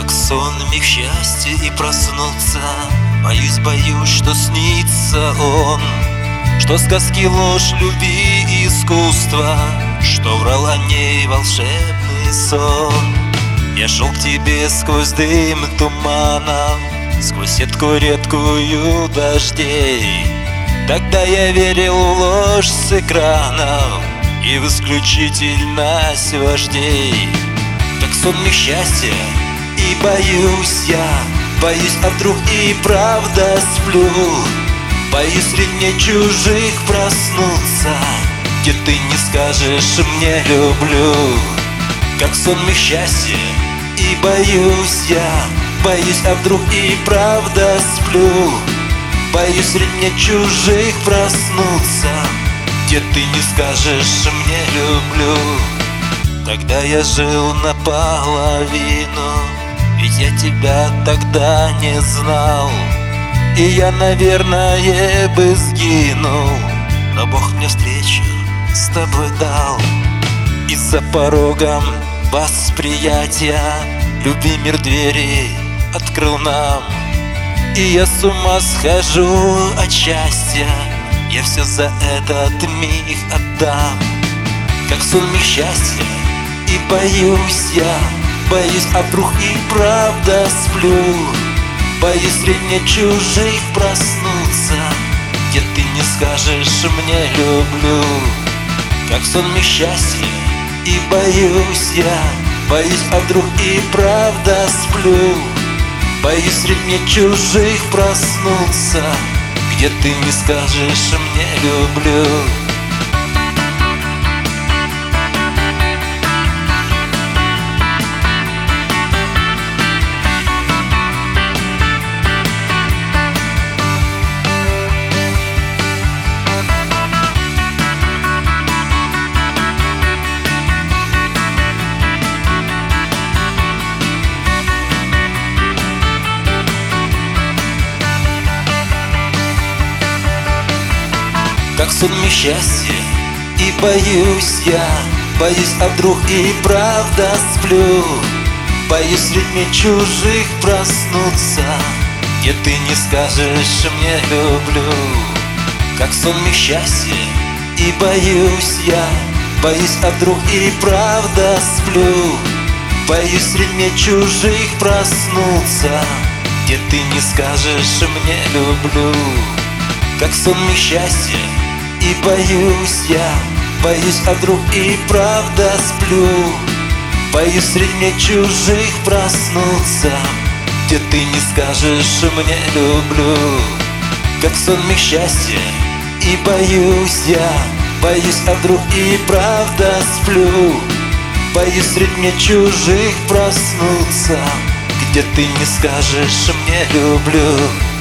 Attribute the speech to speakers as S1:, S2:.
S1: Как сон миг счастья и проснуться. Боюсь, что снится он, что сказки ложь, любви и искусство, что врал о ней волшебный сон. Я шел к тебе сквозь дым тумана, сквозь сетку редкую дождей. Тогда я верил в ложь с экранов и в исключительность вождей. Как сон миг счастья, и боюсь, а вдруг и правда сплю. Боюсь среди мне чужих проснуться, где ты не скажешь мне люблю. Как сон миг счастья, и боюсь, а вдруг и правда сплю. Боюсь среди мне чужих проснуться, где ты не скажешь мне люблю. Тогда я жил наполовину, ведь я тебя тогда не знал. И я, наверное, бы сгинул, но Бог мне встречу с тобой дал. И за порогом восприятия любви мир двери открыл нам. И я с ума схожу от счастья, я все за этот миг отдам. Как сон миг счастья, и боюсь, а вдруг и правда сплю. Боюсь среди мне чужих проснуться, где ты не скажешь мне люблю. Как сон миг счастья, и боюсь, а вдруг и правда сплю. Боюсь среди мне чужих проснуться, где ты не скажешь мне люблю. Как сон миг счастья, и боюсь, а вдруг и правда сплю. Боюсь среди мне чужих проснуться, где ты не скажешь мне люблю. Как сон миг счастья, и боюсь, а вдруг и правда сплю. Боюсь среди мне чужих проснуться, где ты не скажешь мне люблю. Как сон миг счастья, и боюсь, а вдруг и правда сплю. Боюсь среди мне чужих проснуться, где ты не скажешь мне люблю. Как сон миг счастья, и боюсь, а вдруг и правда сплю. Боюсь среди мне чужих проснуться, где ты не скажешь мне люблю.